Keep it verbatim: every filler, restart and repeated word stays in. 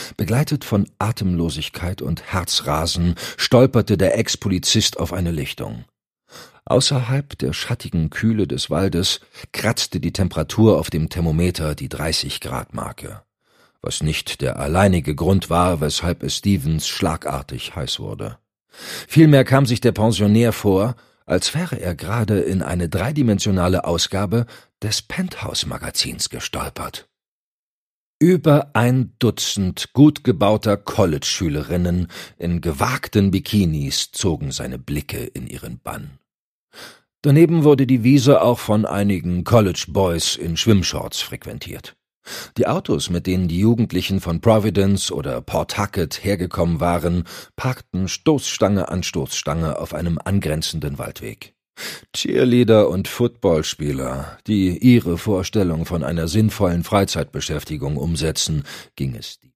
Begleitet von Atemlosigkeit und Herzrasen stolperte der Ex-Polizist auf eine Lichtung. Außerhalb der schattigen Kühle des Waldes kratzte die Temperatur auf dem Thermometer die dreißig-Grad-Marke, was nicht der alleinige Grund war, weshalb es Stevens schlagartig heiß wurde. Vielmehr kam sich der Pensionär vor, als wäre er gerade in eine dreidimensionale Ausgabe des Penthouse-Magazins gestolpert. Über ein Dutzend gut gebauter College-Schülerinnen in gewagten Bikinis zogen seine Blicke in ihren Bann. Daneben wurde die Wiese auch von einigen College-Boys in Schwimmshorts frequentiert. Die Autos, mit denen die Jugendlichen von Providence oder Port Huckett hergekommen waren, parkten Stoßstange an Stoßstange auf einem angrenzenden Waldweg. Cheerleader und Footballspieler, die ihre Vorstellung von einer sinnvollen Freizeitbeschäftigung umsetzen, ging es